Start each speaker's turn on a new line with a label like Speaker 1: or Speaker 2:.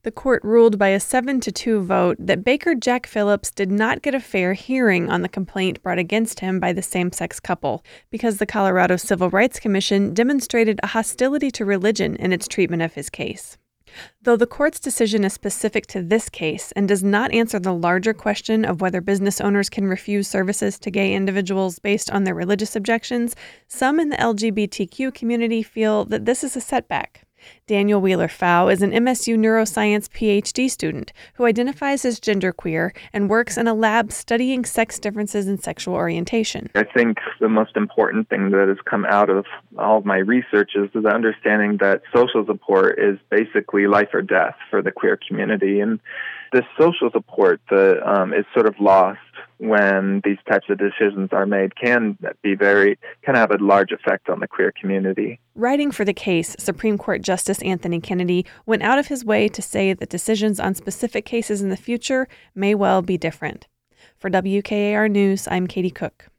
Speaker 1: The court ruled by a 7-2 vote that Baker Jack Phillips did not get a fair hearing on the complaint brought against him by the same-sex couple because the Colorado Civil Rights Commission demonstrated a hostility to religion in its treatment of his case. Though the court's decision is specific to this case and does not answer the larger question of whether business owners can refuse services to gay individuals based on their religious objections, some in the LGBTQ community feel that this is a setback. Daniel Wheeler-Pfau is an MSU neuroscience PhD student who identifies as genderqueer and works in a lab studying sex differences in sexual orientation.
Speaker 2: I think the most important thing that has come out of all of my research is the understanding that social support is basically life or death for the queer community. And this social support that is sort of lost when these types of decisions are made can have a large effect on the queer community.
Speaker 1: Writing for the case, Supreme Court Justice Anthony Kennedy went out of his way to say that decisions on specific cases in the future may well be different. For WKAR News, I'm Katie Cook.